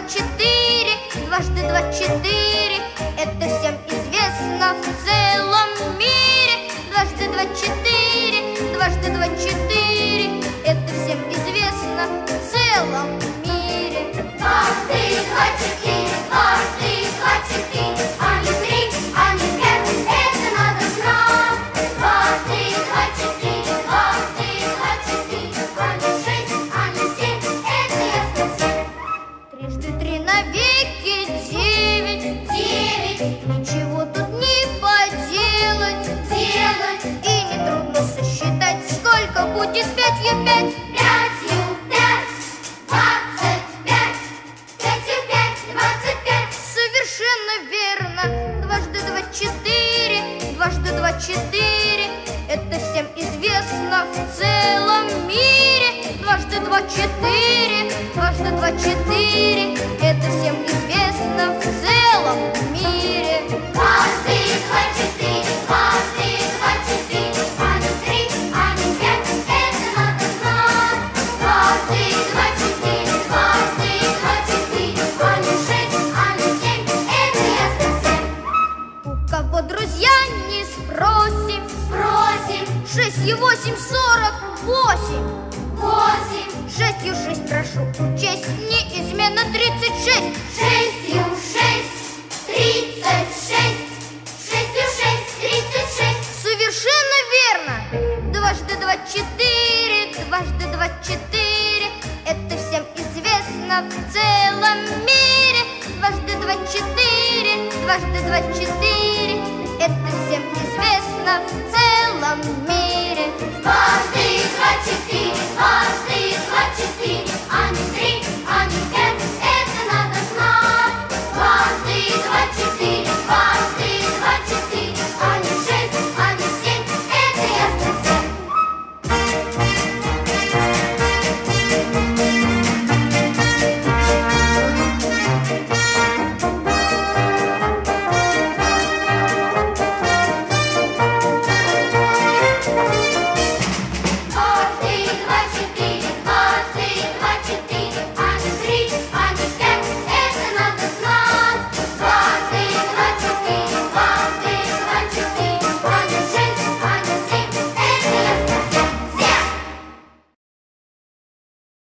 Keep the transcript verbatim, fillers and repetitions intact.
четыре, дважды два четыре. Это всем известно в целом мире. Дважды два четыре, дважды два четыре. Это всем известно в целом мире. Дважды два четыре, дважды два четыре. А не три, а не пять, это надо знать. Дважды два четыре, дважды два четыре. А не шесть, а не семь, это ясно всем. Трижды три навеки девять. Девять. Ничего тут не поделать. Делать. И нетрудно сосчитать, сколько будет пятью пять. Пятью пять, двадцать пять. Пятью пять, двадцать пять. Совершенно верно. Дважды два четыре, дважды два четыре. Это всем известно в целом мире. Дважды два четыре, дважды два четыре. Это всем известно в целом мире. Дважды два четыре, дважды два четыре. А не три, а не пять, это надо знать. Дважды два четыре, дважды два четыре. А не шесть, а не семь, это ясно всем. У кого друзья не спросим. Спросим. Шестью восемь сорок восемь. Восемь. Шестью шесть прошу учесть, неизменно тридцать шесть. Шестью шесть, тридцать шесть. Шестью шесть, тридцать шесть. Совершенно верно. Дважды два четыре, дважды два четыре. Это всем известно в целом мире. Дважды два четыре, дважды два четыре. Это всем известно в целом мире. Дважды два четыре, дважды два четыре. А не